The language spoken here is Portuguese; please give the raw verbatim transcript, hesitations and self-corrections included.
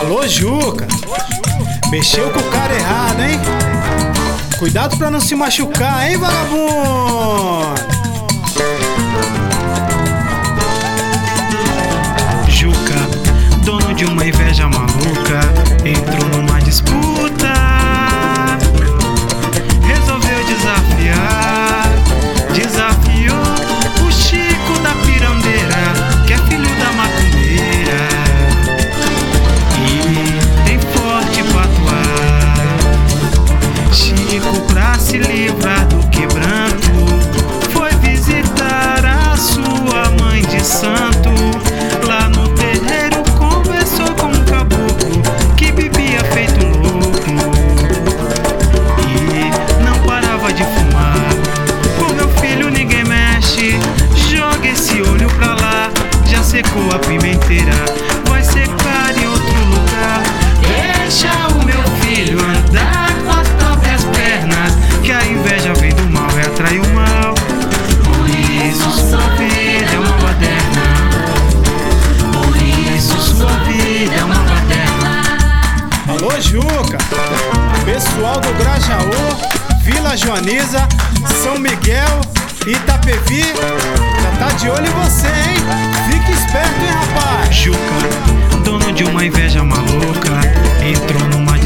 Alô, Juca. Mexeu com o cara errado, hein? Cuidado pra não se machucar, hein, vagabundo? Juca, dono de uma inveja maluca, entrou numa disputa, resolveu desafiar, desafiou o Chico da Pirandeira, que é filho da macumbeira e tem forte pra atuar. Chico, pra se livrar do quebranto, foi visitar a sua mãe de santo. Lá no terreiro conversou com um caboclo que bebia feito louco e não parava de fumar. Com meu filho ninguém mexe, joga esse olho pra lá. Já secou a pimenteira, vai secar em outro lugar. Deixa o meu filho andar com as próprias pernas, que a inveja vem do mal e atrai o mal. Por isso sua vida é uma baderna, por isso sua vida é uma baderna. Alô, Juca. Pessoal do Grajaú, Vila Joaniza, São Miguel, Itapevi, já tá de olho em você, hein? Fique esperto, hein, rapaz? Juca, dono de uma inveja maluca, entrou numa